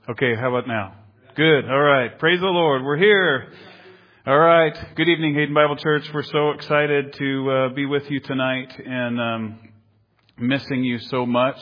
Okay, how about now? Good. All right. Praise the Lord. We're here. All right. Good evening, Hayden Bible Church. We're so excited to be with you tonight and missing you so much.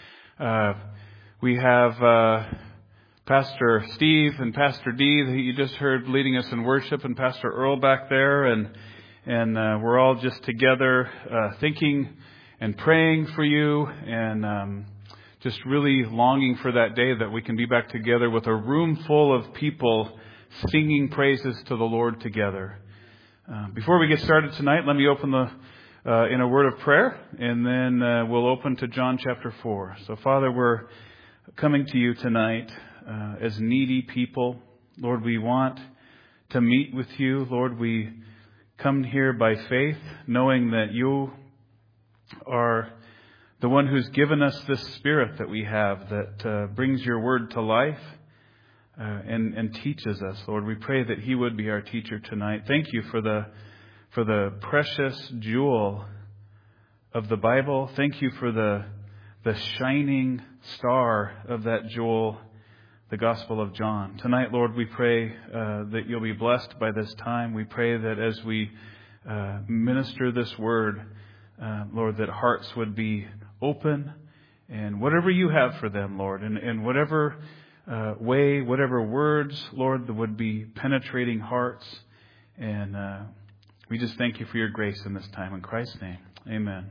We have Pastor Steve and Pastor Dee that you just heard leading us in worship, and Pastor Earl back there, and we're all just together thinking and praying for you and just really longing for that day that we can be back together with a room full of people singing praises to the Lord together. Before we get started tonight, let me open in a word of prayer, and then we'll open to John chapter 4. So, Father, we're coming to you tonight as needy people. Lord, we want to meet with you. Lord, we come here by faith, knowing that you are the one who's given us this spirit that we have that brings your word to life and teaches us. Lord, we pray that he would be our teacher tonight. Thank you for the precious jewel of the Bible. Thank you for the shining star of that jewel, the Gospel of John. Tonight, Lord, we pray that you'll be blessed by this time. We pray that as we minister this word, Lord, that hearts would be open, and whatever you have for them, Lord, and whatever way, whatever words, Lord, that would be penetrating hearts. And we just thank you for your grace in this time. In Christ's name, amen.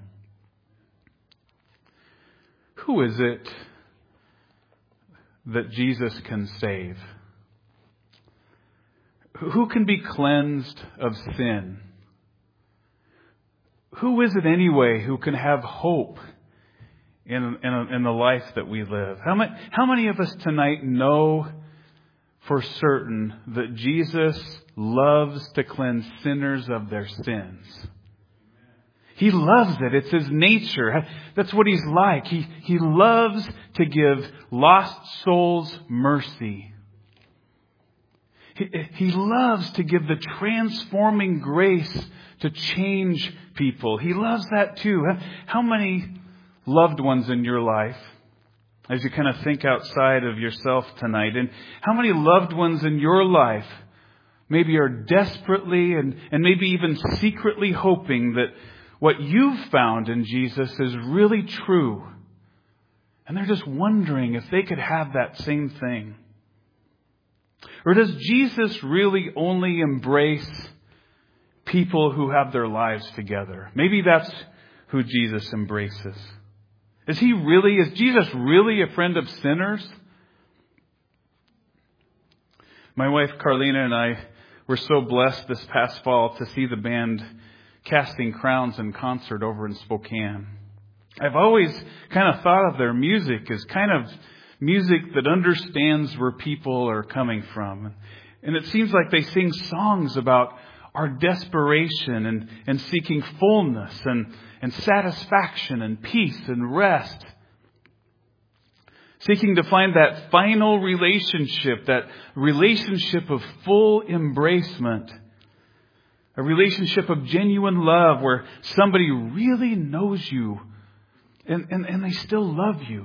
Who is it that Jesus can save? Who can be cleansed of sin? Who is it anyway who can have hope in the life that we live? How many of us tonight know for certain that Jesus loves to cleanse sinners of their sins? He loves it. It's his nature. That's what he's like. He loves to give lost souls mercy. He loves to give the transforming grace to change people. He loves that too. How many loved ones in your life, as you kind of think outside of yourself tonight, and how many loved ones in your life maybe are desperately and maybe even secretly hoping that what you've found in Jesus is really true, and they're just wondering if they could have that same thing? Or does Jesus really only embrace people who have their lives together? Maybe that's who Jesus embraces. Is Jesus really a friend of sinners? My wife Carlina and I were so blessed this past fall to see the band Casting Crowns in concert over in Spokane. I've always kind of thought of their music as kind of music that understands where people are coming from. And it seems like they sing songs about our desperation and seeking fullness and satisfaction and peace and rest. Seeking to find that final relationship, that relationship of full embracement. A relationship of genuine love where somebody really knows you and they still love you.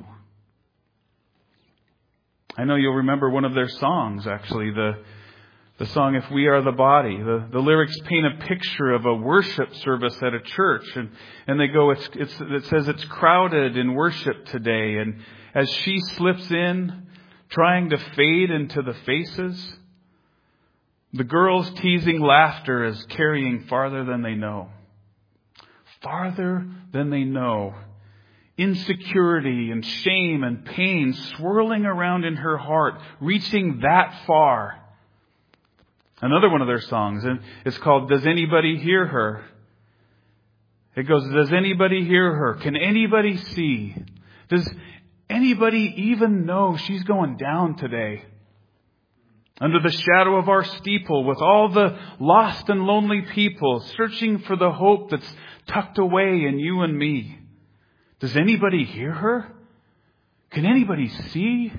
I know you'll remember one of their songs, actually, the song, If We Are the Body. The lyrics paint a picture of a worship service at a church. And they go, it says it's crowded in worship today. And as she slips in, trying to fade into the faces, the girls' teasing laughter is carrying farther than they know. Farther than they know. Insecurity and shame and pain swirling around in her heart, reaching that far. Another one of their songs, and it's called Does Anybody Hear Her? It goes, does anybody hear her? Can anybody see? Does anybody even know she's going down today? Under the shadow of our steeple, with all the lost and lonely people searching for the hope that's tucked away in you and me. Does anybody hear her? Can anybody see?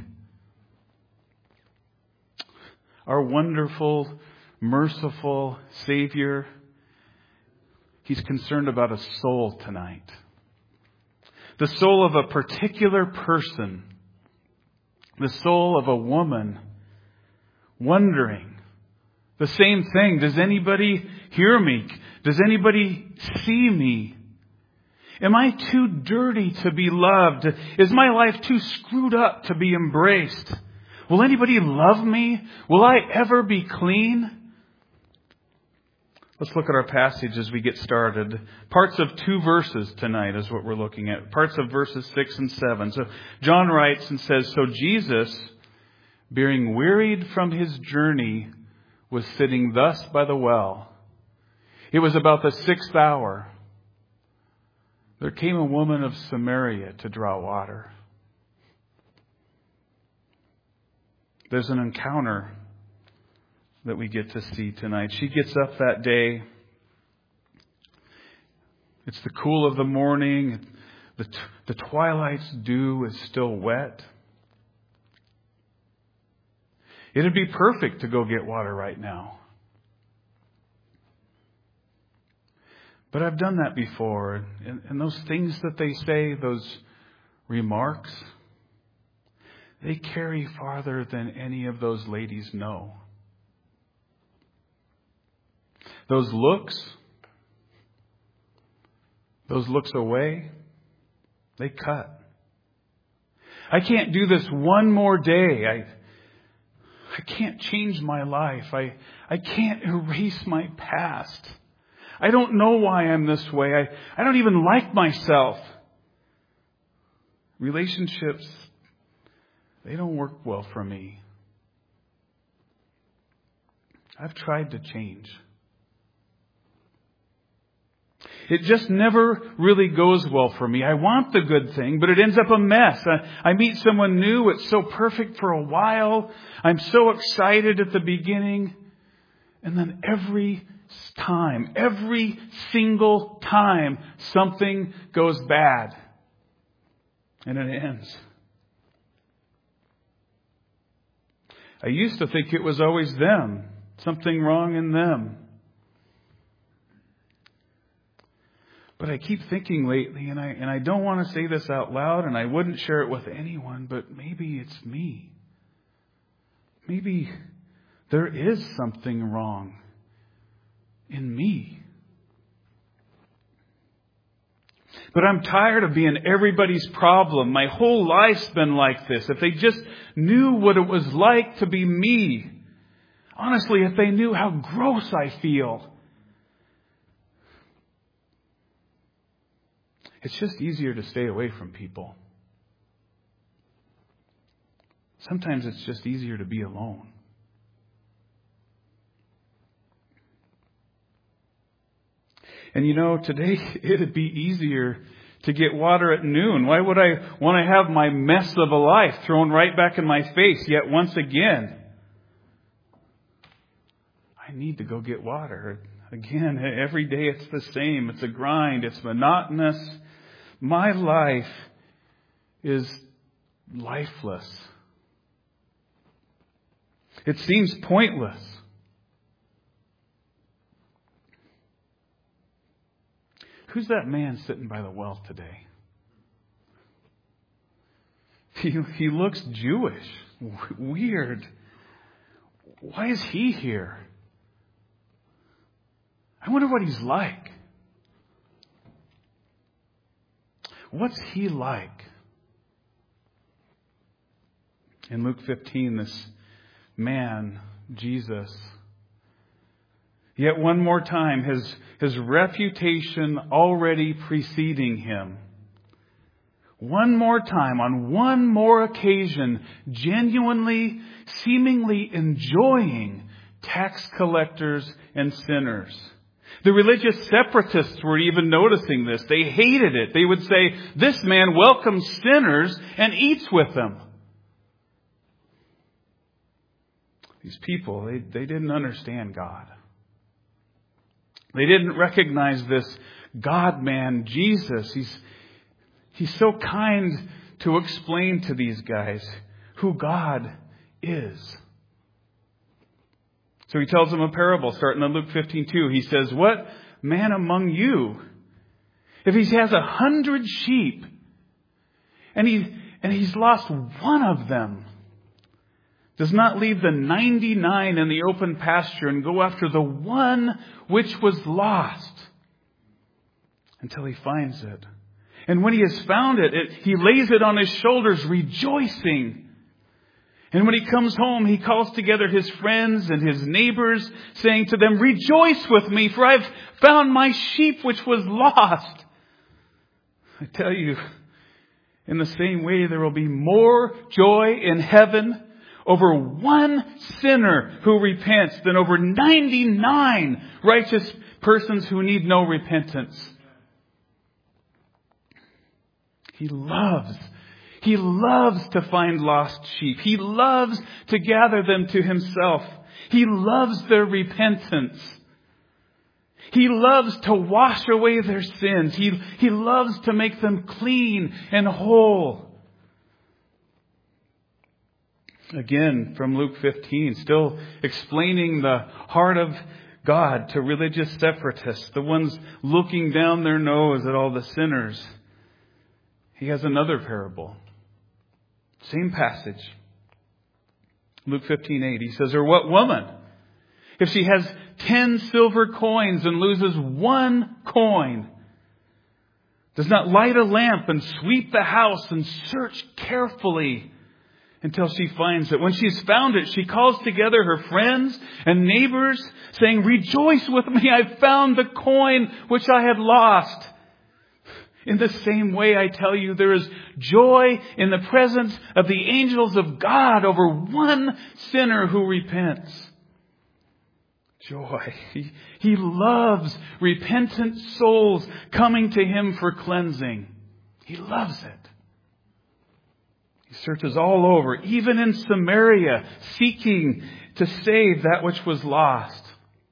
Our wonderful, merciful Savior, he's concerned about a soul tonight. The soul of a particular person the soul of a woman wondering the same thing. Does anybody hear me? Does anybody see me? Am I too dirty to be loved? Is my life too screwed up to be embraced? Will anybody love me? Will I ever be clean? Let's look at our passage as we get started. Parts of 2 verses tonight is what we're looking at. Parts of verses 6 and 7. So John writes and says, "So Jesus, being wearied from his journey, was sitting thus by the well. It was about the 6th hour. There came a woman of Samaria to draw water." There's an encounter that we get to see tonight. She gets up that day. It's the cool of the morning. The twilight's dew is still wet. It'd be perfect to go get water right now. But I've done that before. And those things that they say, those remarks, they carry farther than any of those ladies know. Those looks away, they cut. I can't do this one more day. I can't change my life. I can't erase my past. I don't know why I'm this way. I don't even like myself. Relationships, they don't work well for me. I've tried to change. It just never really goes well for me. I want the good thing, but it ends up a mess. I meet someone new. It's so perfect for a while. I'm so excited at the beginning. And then every single time, something goes bad. And it ends. I used to think it was always them. Something wrong in them. But I keep thinking lately, and I don't want to say this out loud, and I wouldn't share it with anyone, but maybe it's me. Maybe there is something wrong in me. But I'm tired of being everybody's problem. My whole life's been like this. If they just knew what it was like to be me. Honestly, if they knew how gross I feel. It's just easier to stay away from people. Sometimes it's just easier to be alone. And today it'd be easier to get water at noon. Why would I want to have my mess of a life thrown right back in my face yet once again? I need to go get water. Again, every day it's the same. It's a grind. It's monotonous. My life is lifeless. It seems pointless. Who's that man sitting by the well today? He looks Jewish. Weird. Why is he here? I wonder what he's like. What's he like? In Luke 15, this man, Jesus, yet one more time, his reputation already preceding him. One more time, on one more occasion, genuinely, seemingly enjoying tax collectors and sinners. The religious separatists were even noticing this. They hated it. They would say, "This man welcomes sinners and eats with them." These people, they didn't understand God. They didn't recognize this God-man, Jesus. He's so kind to explain to these guys who God is. So he tells them a parable starting in Luke 15:2. He says, "What man among you, if he has 100 sheep and he's lost one of them, does not leave the 99 in the open pasture and go after the one which was lost until he finds it. And when he has found it, he lays it on his shoulders, rejoicing. And when he comes home, he calls together his friends and his neighbors, saying to them, "Rejoice with me, for I've found my sheep which was lost." I tell you, in the same way, there will be more joy in heaven over one sinner who repents than over 99 righteous persons who need no repentance. He loves to find lost sheep. He loves to gather them to himself. He loves their repentance. He loves to wash away their sins. He loves to make them clean and whole. Again, from Luke 15, still explaining the heart of God to religious separatists, the ones looking down their nose at all the sinners. He has another parable. Same passage. Luke 15:8. He says, "Or what woman, if she has 10 silver coins and loses one coin, does not light a lamp and sweep the house and search carefully until she finds it? When she's found it, she calls together her friends and neighbors, saying, 'Rejoice with me, I've found the coin which I had lost.' In the same way, I tell you, there is joy in the presence of the angels of God over one sinner who repents." Joy. He loves repentant souls coming to him for cleansing. He loves it. He searches all over, even in Samaria, seeking to save that which was lost.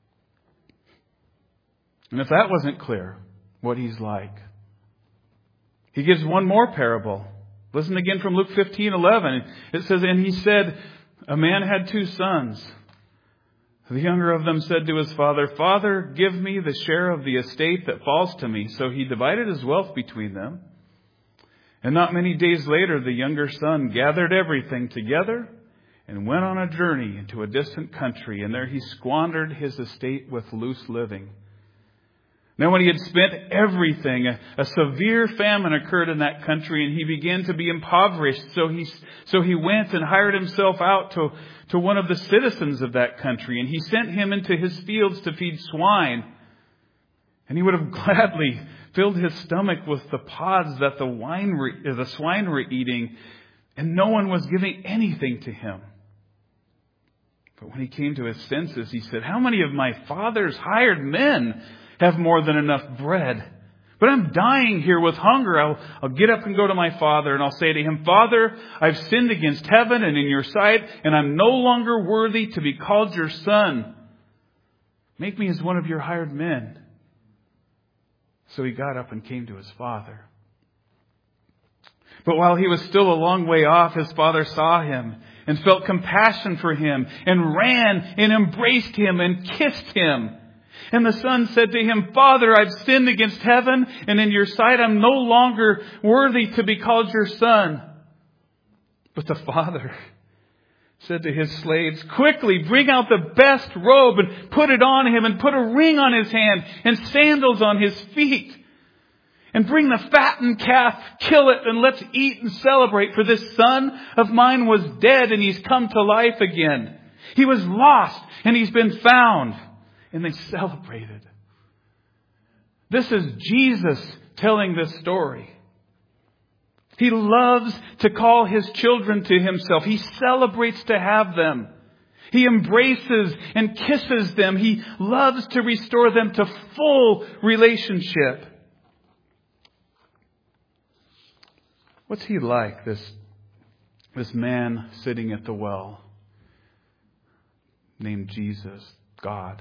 And if that wasn't clear, what he's like, he gives one more parable. Listen again from Luke 15:11. It says, "And he said, a man had 2 sons. The younger of them said to his father, 'Father, give me the share of the estate that falls to me.' So he divided his wealth between them. And not many days later, the younger son gathered everything together and went on a journey into a distant country. And there he squandered his estate with loose living. Now when he had spent everything, a severe famine occurred in that country, and he began to be impoverished. So he went and hired himself out to one of the citizens of that country, and he sent him into his fields to feed swine. And he would have gladly filled his stomach with the pods that the swine were eating, and no one was giving anything to him. But when he came to his senses, he said, 'How many of my father's hired men have more than enough bread? But I'm dying here with hunger. I'll get up and go to my father, and I'll say to him, Father, I've sinned against heaven and in your sight, and I'm no longer worthy to be called your son. Make me as one of your hired men.' So he got up and came to his father. But while he was still a long way off, his father saw him and felt compassion for him and ran and embraced him and kissed him. And the son said to him, 'Father, I've sinned against heaven, and in your sight I'm no longer worthy to be called your son.' But the father said to his slaves, 'Quickly bring out the best robe and put it on him, and put a ring on his hand and sandals on his feet. And bring the fattened calf, kill it, and let's eat and celebrate. For this son of mine was dead, and he's come to life again. He was lost, and he's been found.' And they celebrated." This is Jesus telling this story. He loves to call his children to himself. He celebrates to have them. He embraces and kisses them. He loves to restore them to full relationship. What's he like, this man sitting at the well named Jesus, God?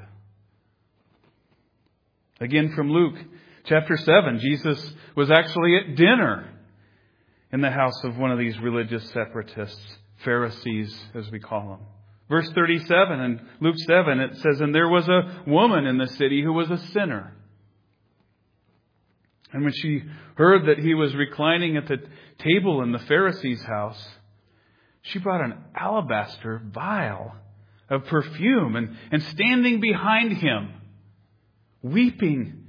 Again from Luke chapter 7, Jesus was actually at dinner in the house of one of these religious separatists, Pharisees as we call them. Verse 37 in Luke 7, it says, "And there was a woman in the city who was a sinner. And when she heard that he was reclining at the table in the Pharisee's house, she brought an alabaster vial of perfume, and standing behind him, weeping,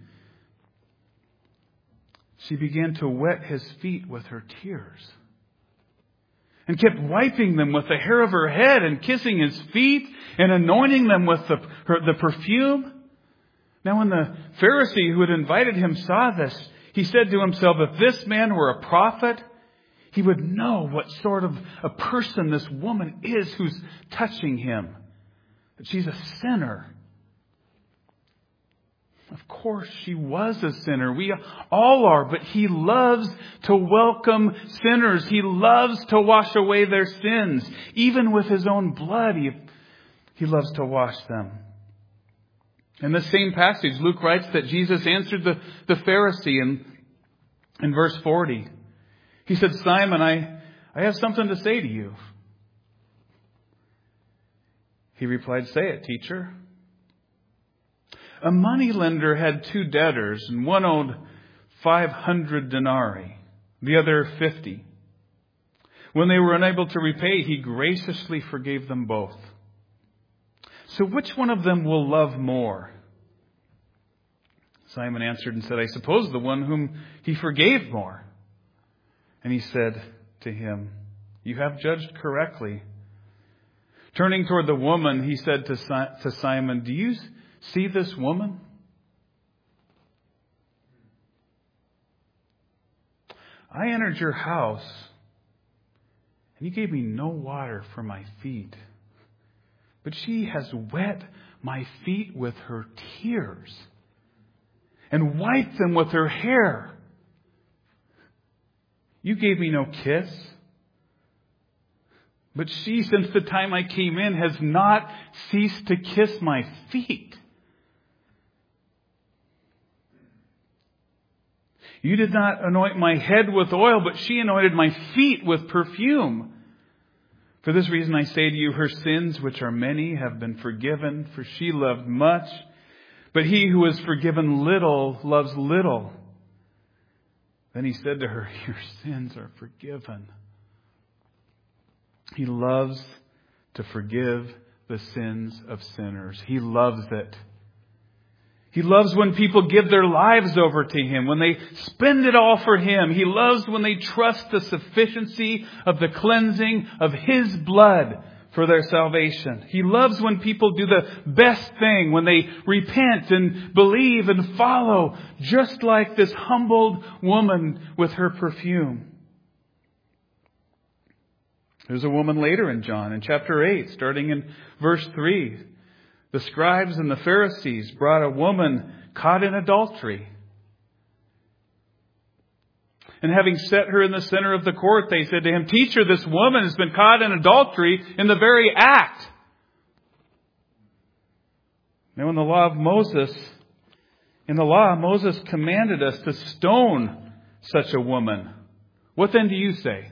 she began to wet his feet with her tears, and kept wiping them with the hair of her head, and kissing his feet, and anointing them with the perfume. Now when the Pharisee who had invited him saw this, he said to himself, if this man were a prophet, he would know what sort of a person this woman is who's touching him. That she's a sinner. Of course, she was a sinner. We all are, but he loves to welcome sinners. He loves to wash away their sins. Even with his own blood, he loves to wash them. In the same passage, Luke writes that Jesus answered the Pharisee in verse 40. He said, Simon, I have something to say to you. He replied, say it, teacher. A moneylender had 2 debtors, and one owed 500 denarii, the other 50. When they were unable to repay, he graciously forgave them both. So which one of them will love more? Simon answered and said, I suppose the one whom he forgave more. And he said to him, you have judged correctly. Turning toward the woman, he said to Simon, do you see this woman? I entered your house, and you gave me no water for my feet. But she has wet my feet with her tears and wiped them with her hair. You gave me no kiss. But she, since the time I came in, has not ceased to kiss my feet. You did not anoint my head with oil, but she anointed my feet with perfume. For this reason I say to you, her sins, which are many, have been forgiven, for she loved much. But he who is forgiven little loves little. Then he said to her, your sins are forgiven. He loves to forgive the sins of sinners. He loves it. He loves when people give their lives over to Him, when they spend it all for Him. He loves when they trust the sufficiency of the cleansing of His blood for their salvation. He loves when people do the best thing, when they repent and believe and follow, just like this humbled woman with her perfume. There's a woman later in John, in chapter 8, starting in verse 3. The scribes and the Pharisees brought a woman caught in adultery. And having set her in the center of the court, they said to him, Teacher, this woman has been caught in adultery in the very act. Now in the law, Moses commanded us to stone such a woman. What then do you say?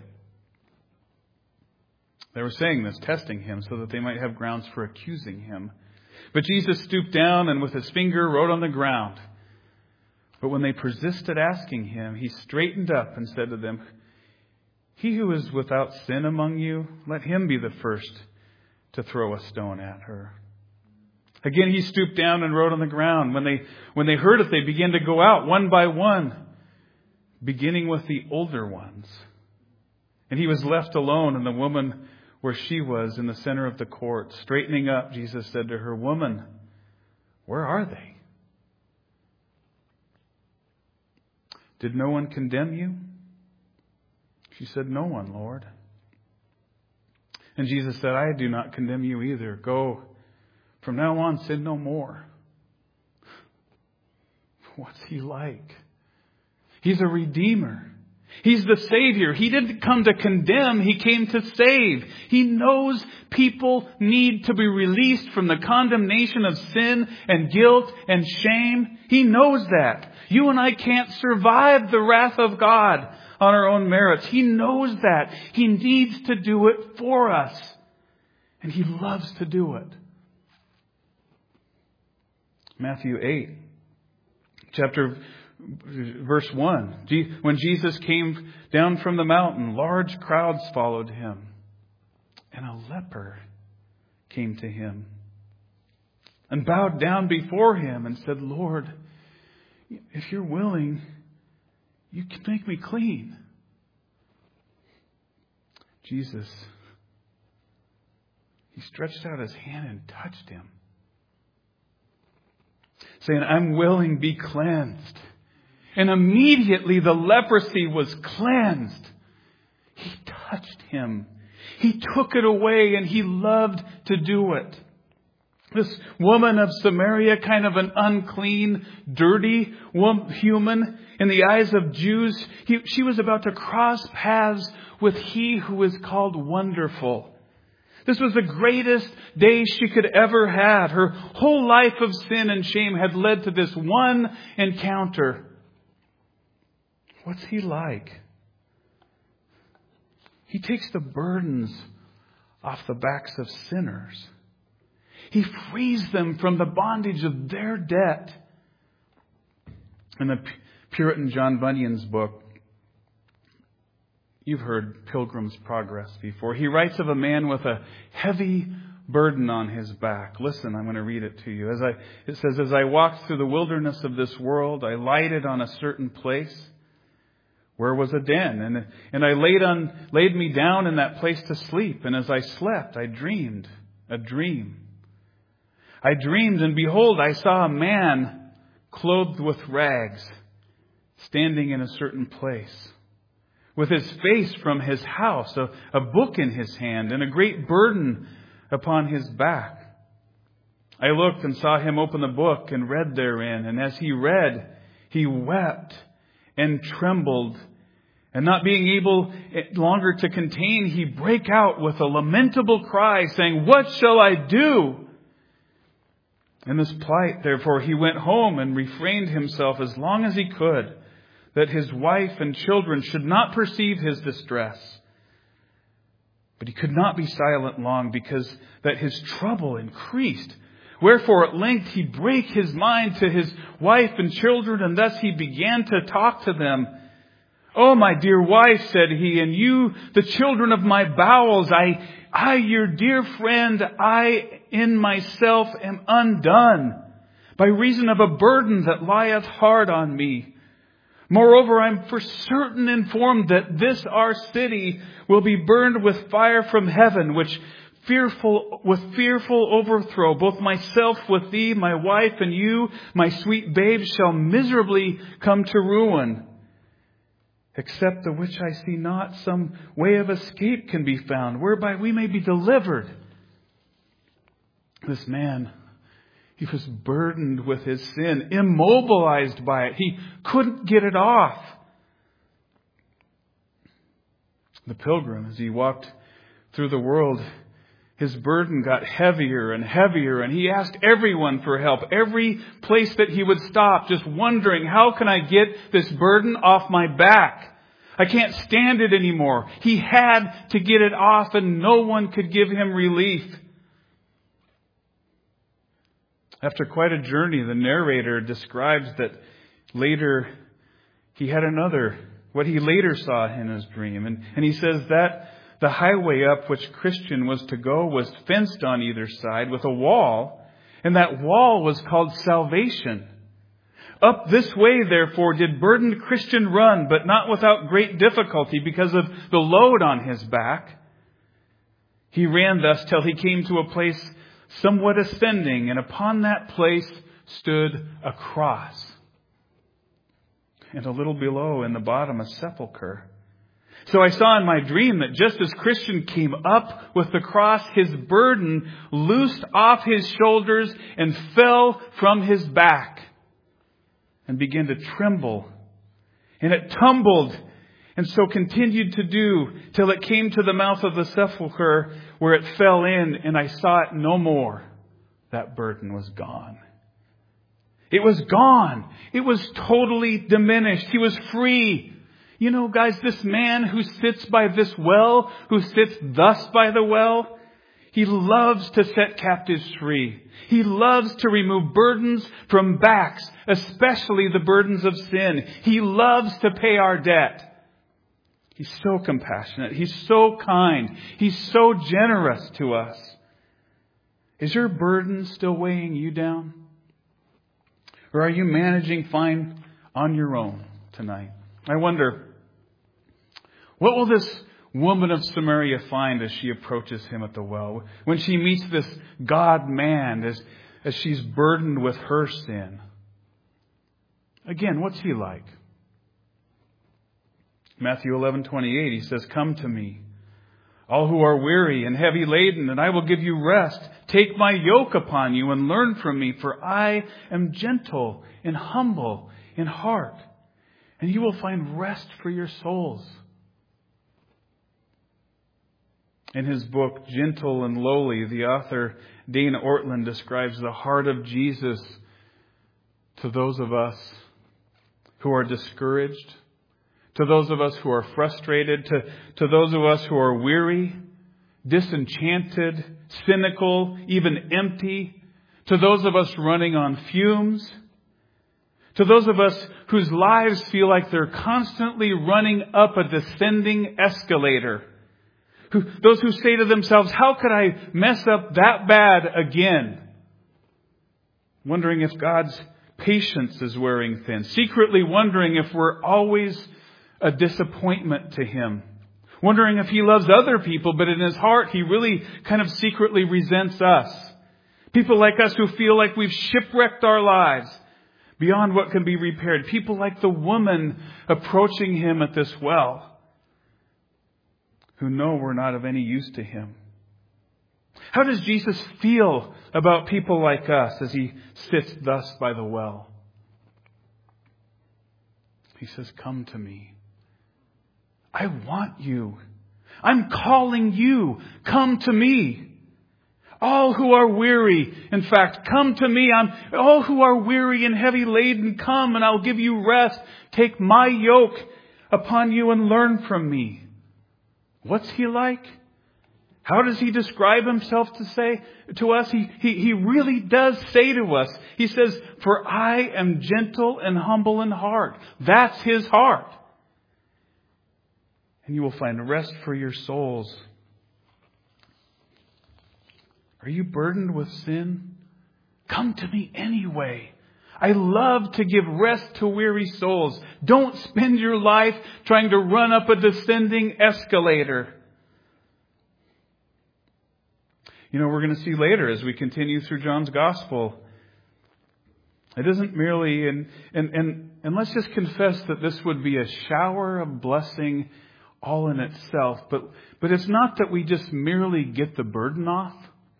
They were saying this, testing him, so that they might have grounds for accusing him. But Jesus stooped down and with his finger wrote on the ground. But when they persisted asking him, he straightened up and said to them, He who is without sin among you, let him be the first to throw a stone at her. Again he stooped down and wrote on the ground. When they heard it, they began to go out one by one, beginning with the older ones. And he was left alone, and the woman where she was in the center of the court. Straightening up, Jesus said to her, Woman, where are they? Did no one condemn you? She said, No one, Lord. And Jesus said, I do not condemn you either. Go, from now on, sin no more. What's He like? He's a Redeemer. He's the Savior. He didn't come to condemn. He came to save. He knows people need to be released from the condemnation of sin and guilt and shame. He knows that. You and I can't survive the wrath of God on our own merits. He knows that. He needs to do it for us. And He loves to do it. Matthew 8, Verse 1, when Jesus came down from the mountain, large crowds followed Him. And a leper came to him and bowed down before him and said, Lord, if you're willing, you can make me clean. Jesus, he stretched out his hand and touched him, saying, I'm willing, be cleansed. And immediately the leprosy was cleansed. He touched him. He took it away, and he loved to do it. This woman of Samaria, kind of an unclean, dirty human in the eyes of Jews, she was about to cross paths with he who is called Wonderful. This was the greatest day she could ever have. Her whole life of sin and shame had led to this one encounter. What's he like? He takes the burdens off the backs of sinners. He frees them from the bondage of their debt. In the Puritan John Bunyan's book, you've heard Pilgrim's Progress before. He writes of a man with a heavy burden on his back. Listen, I'm going to read it to you. It says, as I walked through the wilderness of this world, I lighted on a certain place where was a den, and I laid me down in that place to sleep. And as I slept, I dreamed a dream. I dreamed, and behold, I saw a man clothed with rags, standing in a certain place, with his face from his house, a book in his hand, and a great burden upon his back. I looked and saw him open the book and read therein, and as he read, he wept and trembled, and not being able longer to contain, he brake out with a lamentable cry, saying, what shall I do? In this plight, therefore, he went home and refrained himself as long as he could, that his wife and children should not perceive his distress. But he could not be silent long, because that his trouble increased. Wherefore at length he brake his mind to his wife and children, and thus he began to talk to them. Oh, my dear wife, said he, and you, the children of my bowels, I, your dear friend, I in myself am undone by reason of a burden that lieth hard on me. Moreover, I'm for certain informed that this our city will be burned with fire from heaven, which fearful overthrow, both myself with thee, my wife, and you, my sweet babes, shall miserably come to ruin. Except the which I see not some way of escape can be found, whereby we may be delivered. This man, he was burdened with his sin, immobilized by it. He couldn't get it off. The pilgrim, as he walked through the world, his burden got heavier and heavier, and he asked everyone for help. Every place that he would stop, just wondering, how can I get this burden off my back? I can't stand it anymore. He had to get it off, and no one could give him relief. After quite a journey, the narrator describes that later he had what he later saw in his dream. And he says that the highway up which Christian was to go was fenced on either side with a wall, and that wall was called salvation. Up this way, therefore, did burdened Christian run, but not without great difficulty because of the load on his back. He ran thus till he came to a place somewhat ascending, and upon that place stood a cross, and a little below in the bottom a sepulchre. So I saw in my dream that just as Christian came up with the cross, his burden loosed off his shoulders and fell from his back and began to tremble. And it tumbled, and so continued to do till it came to the mouth of the sepulchre, where it fell in, and I saw it no more. That burden was gone. It was gone. It was totally diminished. He was free. You know, guys, this man who sits by this well, who sits thus by the well, he loves to set captives free. He loves to remove burdens from backs, especially the burdens of sin. He loves to pay our debt. He's so compassionate. He's so kind. He's so generous to us. Is your burden still weighing you down? Or are you managing fine on your own tonight? I wonder, what will this woman of Samaria find as she approaches him at the well? When she meets this God-man, as she's burdened with her sin. Again, what's he like? Matthew 11:28, he says, "Come to me, all who are weary and heavy laden, and I will give you rest. Take my yoke upon you and learn from me, for I am gentle and humble in heart, and you will find rest for your souls." In his book, Gentle and Lowly, the author Dane Ortlund describes the heart of Jesus to those of us who are discouraged, to those of us who are frustrated, to those of us who are weary, disenchanted, cynical, even empty, to those of us running on fumes, to those of us whose lives feel like they're constantly running up a descending escalator. Those who say to themselves, how could I mess up that bad again? Wondering if God's patience is wearing thin. Secretly wondering if we're always a disappointment to Him. Wondering if He loves other people, but in His heart He really kind of secretly resents us. People like us who feel like we've shipwrecked our lives beyond what can be repaired. People like the woman approaching Him at this well, who know we're not of any use to Him. How does Jesus feel about people like us as He sits thus by the well? He says, "Come to me. I want you. I'm calling you. Come to me. All who are weary, in fact, come to me. All who are weary and heavy laden, come and I'll give you rest. Take my yoke upon you and learn from me." What's He like? How does He describe Himself to us? He really does say to us, He says, "For I am gentle and humble in heart." That's His heart. And you will find rest for your souls. Are you burdened with sin? Come to me anyway. I love to give rest to weary souls. Don't spend your life trying to run up a descending escalator. You know, we're going to see later as we continue through John's Gospel, it isn't merely, and let's just confess that this would be a shower of blessing all in itself, but it's not that we just merely get the burden off.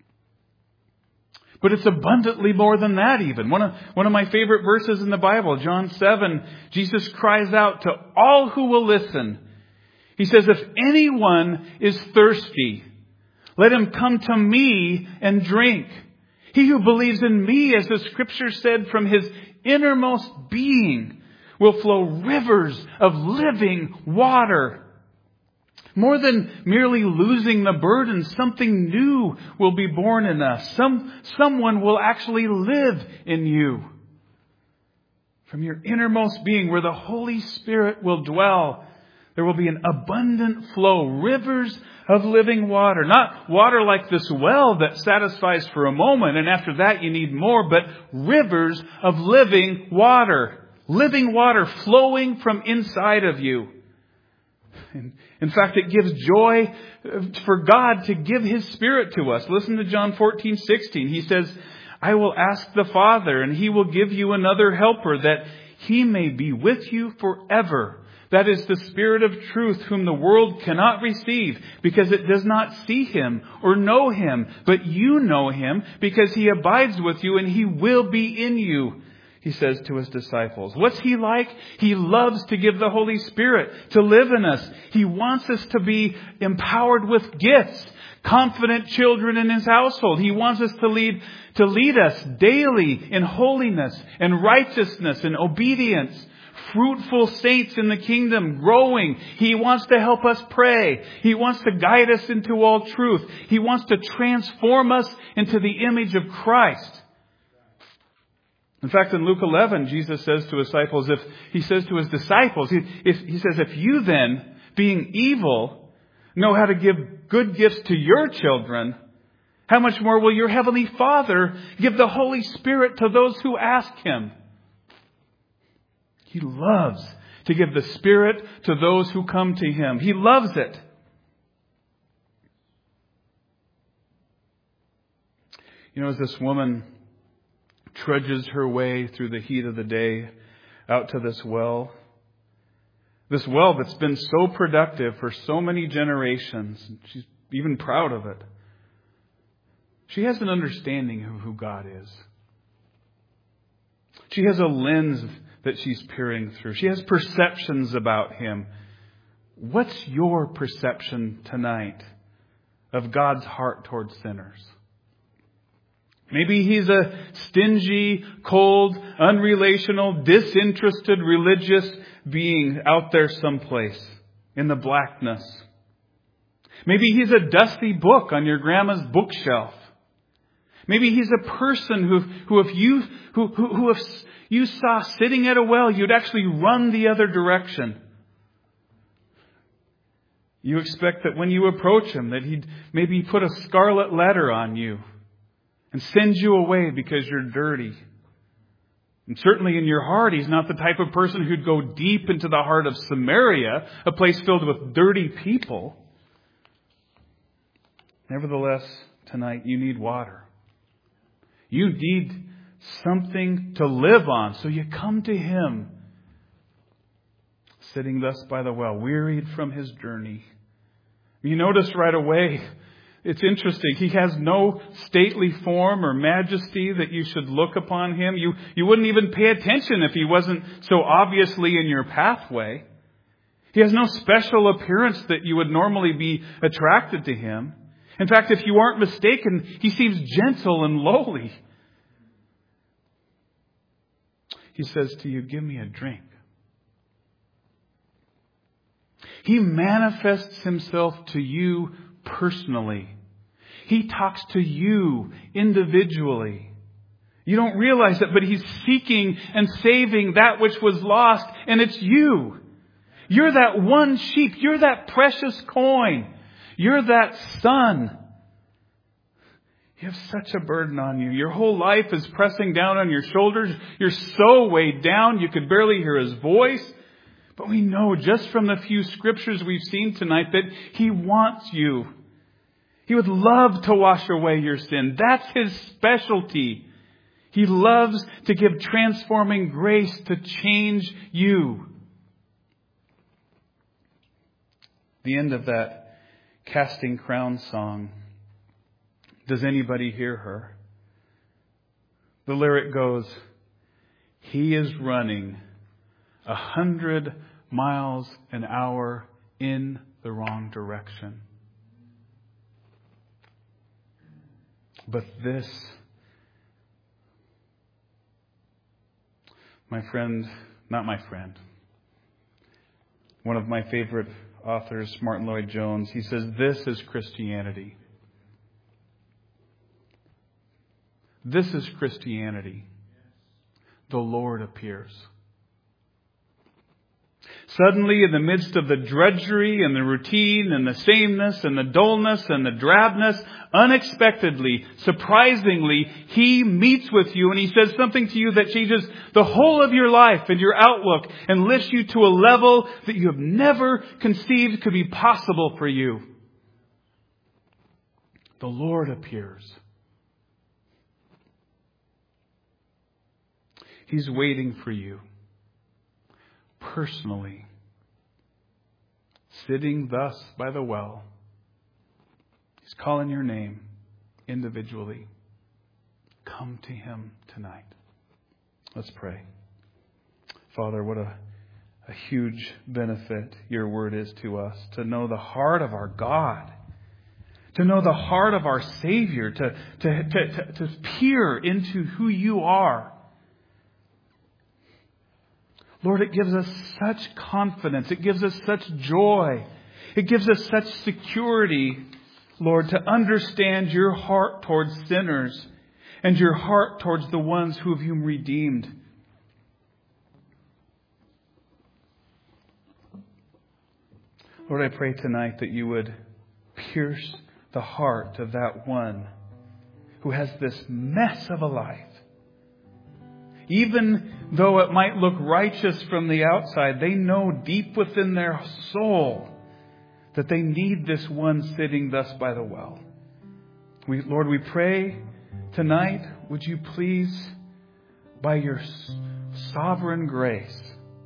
But it's abundantly more than that even. One of my favorite verses in the Bible, John 7, Jesus cries out to all who will listen. He says, "If anyone is thirsty, let him come to me and drink. He who believes in me, as the Scripture said, from his innermost being will flow rivers of living water." More than merely losing the burden, something new will be born in us. Someone will actually live in you. From your innermost being, where the Holy Spirit will dwell, there will be an abundant flow, rivers of living water. Not water like this well that satisfies for a moment, and after that you need more, but rivers of living water. Living water flowing from inside of you. In fact, it gives joy for God to give His Spirit to us. Listen to John 14:16. He says, "I will ask the Father, and He will give you another helper, that He may be with you forever. That is the Spirit of truth, whom the world cannot receive, because it does not see Him or know Him. But you know Him, because He abides with you, and He will be in you," He says to His disciples. What's He like? He loves to give the Holy Spirit to live in us. He wants us to be empowered with gifts, confident children in His household. He wants us to lead us daily in holiness and righteousness and obedience. Fruitful saints in the kingdom, growing. He wants to help us pray. He wants to guide us into all truth. He wants to transform us into the image of Christ. In fact, in Luke 11, Jesus says to His disciples, if you then, being evil, know how to give good gifts to your children, how much more will your Heavenly Father give the Holy Spirit to those who ask Him? He loves to give the Spirit to those who come to Him. He loves it. You know, as this woman trudges her way through the heat of the day out to this well that's been so productive for so many generations, she's even proud of it. She has an understanding of who God is. She has a lens that she's peering through. She has perceptions about Him. What's your perception tonight of God's heart towards sinners? Maybe He's a stingy, cold, unrelational, disinterested religious being out there someplace in the blackness. Maybe He's a dusty book on your grandma's bookshelf. Maybe He's a person who if you saw sitting at a well, you'd actually run the other direction. You expect that when you approach Him, that He'd maybe put a scarlet letter on you and send you away because you're dirty. And certainly in your heart, He's not the type of person who'd go deep into the heart of Samaria, a place filled with dirty people. Nevertheless, tonight you need water. You need something to live on. So you come to Him, sitting thus by the well, wearied from His journey. You notice right away, it's interesting. He has no stately form or majesty that you should look upon Him. You wouldn't even pay attention if He wasn't so obviously in your pathway. He has no special appearance that you would normally be attracted to Him. In fact, if you aren't mistaken, He seems gentle and lowly. He says to you, give me a drink. He manifests Himself to you personally. He talks to you individually. You don't realize it, but He's seeking and saving that which was lost, and it's you. You're that one sheep. You're that precious coin. You're that son. You have such a burden on you. Your whole life is pressing down on your shoulders. You're so weighed down you could barely hear His voice. But we know just from the few scriptures we've seen tonight that He wants you. He would love to wash away your sin. That's His specialty. He loves to give transforming grace to change you. The end of that Casting Crowns song. Does anybody hear her? The lyric goes, He is running 100 miles an hour in the wrong direction. But this, one of my favorite authors, Martin Lloyd-Jones, he says, this is Christianity. This is Christianity. The Lord appears. Suddenly, in the midst of the drudgery and the routine and the sameness and the dullness and the drabness, unexpectedly, surprisingly, He meets with you and He says something to you that changes the whole of your life and your outlook and lifts you to a level that you have never conceived could be possible for you. The Lord appears. He's waiting for you. Personally, sitting thus by the well. He's calling your name individually. Come to Him tonight. Let's pray. Father, what a huge benefit your word is to us. To know the heart of our God. To know the heart of our Savior. To peer into who you are. Lord, it gives us such confidence. It gives us such joy. It gives us such security, Lord, to understand your heart towards sinners and your heart towards the ones who have you redeemed. Lord, I pray tonight that you would pierce the heart of that one who has this mess of a life. Even though it might look righteous from the outside, they know deep within their soul that they need this one sitting thus by the well. Lord, we pray tonight, would you please, by your sovereign grace,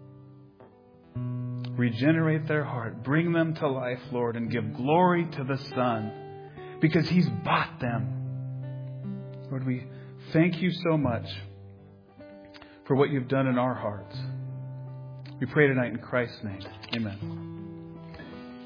regenerate their heart, bring them to life, Lord, and give glory to the Son, because He's bought them. Lord, we thank you so much for what you've done in our hearts. We pray tonight in Christ's name. Amen.